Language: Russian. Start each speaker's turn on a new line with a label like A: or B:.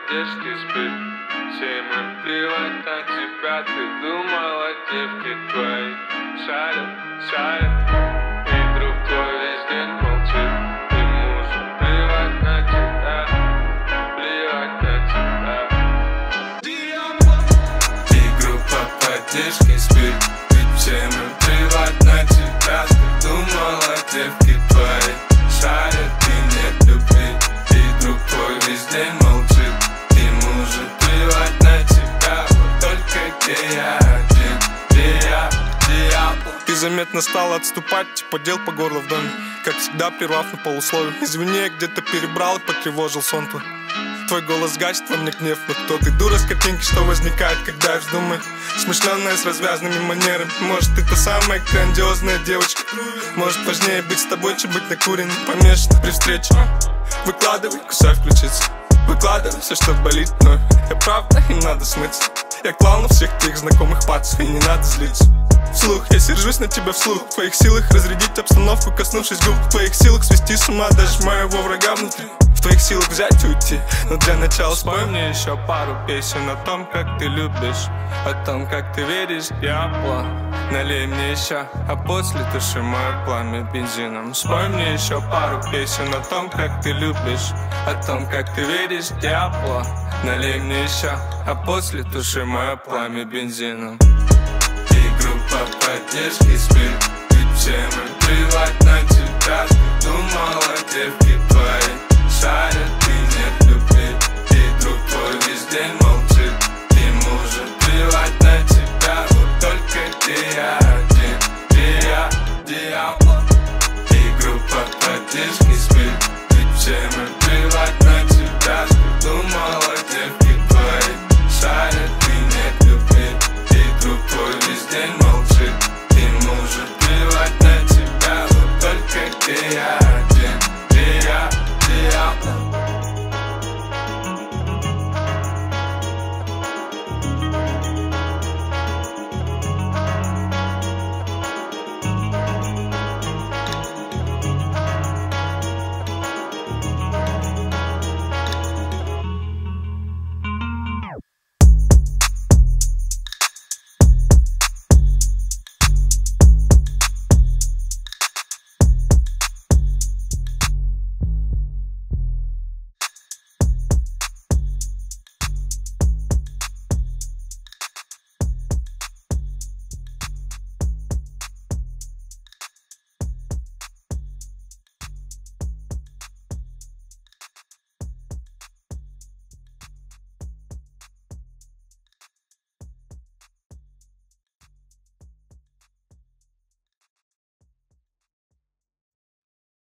A: поддержки спит. Всем им плевать на тебя, ты думала, девки твои шарят, шарят. И друг твой весь день молчит, ему же плевать на тебя, плевать на тебя. И группа поддержки спит, ведь всем им плевать на тебя, ты думала, девки твои шарят и нет любви. И друг твой весь день молчит, ему же плевать на тебя, вот только где я один, где я.
B: Ты заметно стала отступать, типа дел по горло в доме. Как всегда, прервав на полусловие. Извини, я где-то перебрал и потревожил сон твой. Твой голос гасит во мне гнев, но кто ты? Дура с картинки, что возникает, когда я вздумаю. Смышленная с развязанными манерами. Может, ты та самая грандиозная девочка. Может, важнее быть с тобой, чем быть накуренным, помешанным при встрече. Выкладывай, кусай включиться. Выкладывай все, что болит вновь. Я правда, им надо смыться. Я клал на всех твоих знакомых пацев, и не надо злиться. Вслух, я сержусь на тебя вслух. В твоих силах разрядить обстановку, коснувшись губ. В твоих силах свести с ума даже моего врага внутри. В твоих силах взять и уйти. Но для начала спой мне еще пару песен о том, как ты любишь, о том, как ты веришь в дьявола. Налей мне еще, а после туши мое пламя бензином. Спой мне еще пару песен о том, как ты любишь, о том, как ты веришь в дьявола. Налей мне еще, а после туши мое пламя бензином. И группа поддержки спит, ведь всем им плевать на тебя, ты думала, девки твои шарят.